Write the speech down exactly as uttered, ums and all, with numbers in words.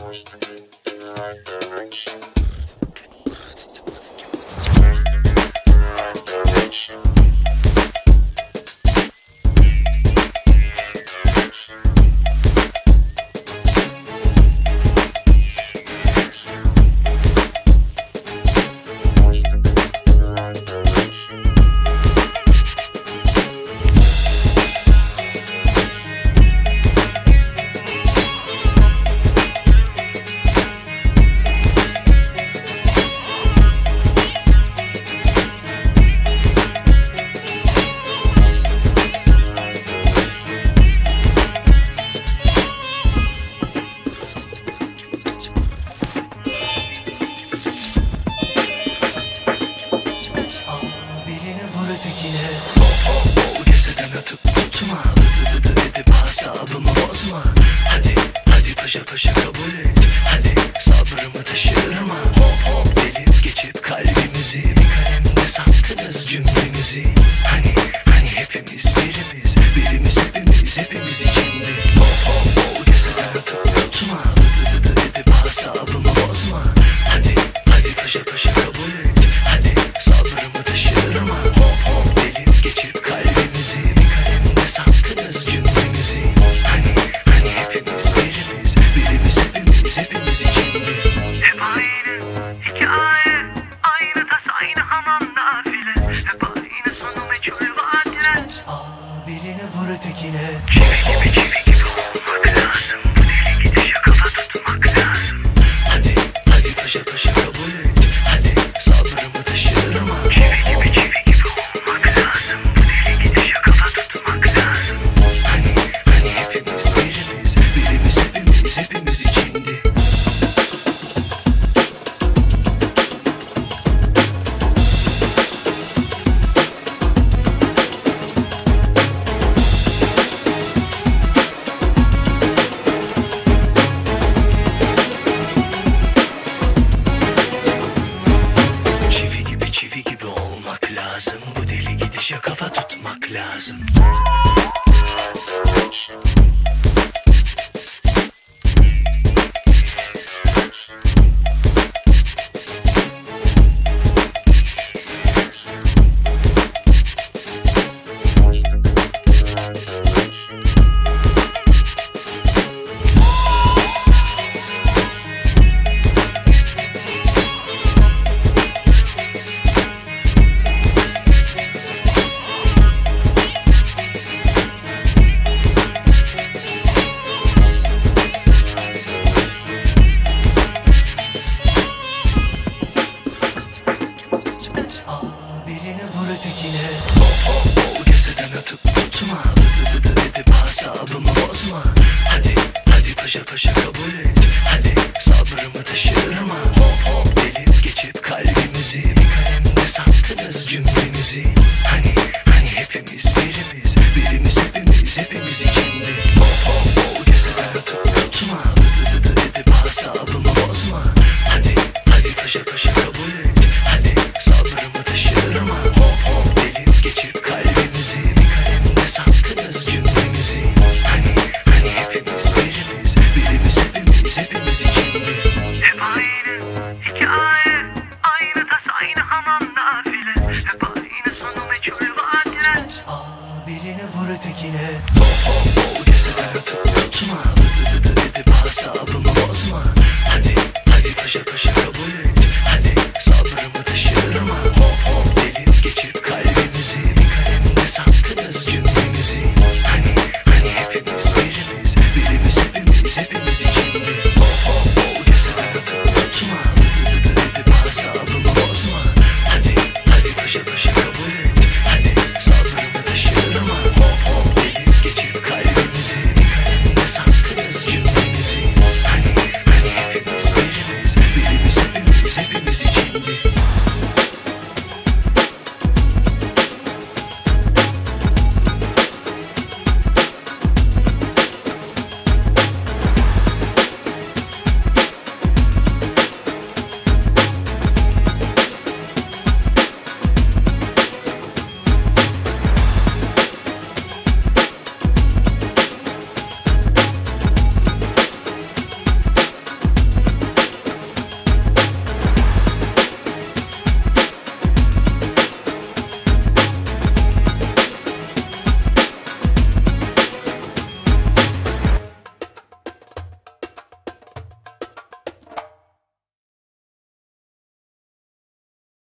Asabımı bozma. Hadi hadi paşa paşa kabul et. Hadi sabrımı taşırma. Hop hop delip geçip kalbimizi bir kalemde sattınız cümlemizi. Hani hani hepimiz birimiz, birimiz hepimiz, hepimiz içinde. Hop hop hop keseden atıp tutma. Edip asabımı bozma. Hadi hadi paşa paşa kabul et. Hadi sabrımı taşırma. Hop hop delip geçip kalbimizi bir kalemde sattınız cümlemizi. Hani hani hepimiz birimiz, birimiz hepimiz, hepimiz içinde. Hep aynı hikaye, aynı tas, aynı hamam nafile. Hep aynı sonu meçhul vaatler. Aa, birini vur ötekine. Çivi gibi çivi gibi olmak lazım. Bu deli gidişe kafa tutmak lazım. Hadi hadi paşa paşa kabul et. Hadi sabrımı taşırma. Çivi gibi çivi gibi olmak lazım. Bu deli gidişe kafa tutmak lazım. Hani hani hepimiz birimiz, birimiz hepimiz, hepimiz içinde. Çivi gibi çivi gibi olmak lazım. Bu deli gidişe kafa tutmak lazım. Birini vur ötekine. Hop hop hop keseden atıp tutma. Edip asabımı bozma. Hadi hadi paşa paşa kabul et. Hadi sabrımı taşırma. Hop hop delip geçip kalbimizi bir kalemde sattınız cümlemizi. Hani hani hepimiz birimiz, birimiz hepimiz, hepimiz içinde. Hop hop hop keseden atıp tutma. Edip asabımı bozma. Hadi hadi paşa paşa kabul et. Hadi sabrımı taşırma. Hop hop delip geçip kalbimizi bir kalemde sattınız cümlemizi. Hani hani hepimiz birimiz, birimiz hepimiz, hepimiz içinde. Hep aynı hikaye, aynı tas, aynı hamam nafile. Hep aynı sonu meçhul vaatler. Aa, birini vur ötekine. Hop hop hop keseden atıp tutma. Edip asabımı bozma. Hadi hadi paşa paşa kabul et. Hadi sabrımı taşırma. Hop hop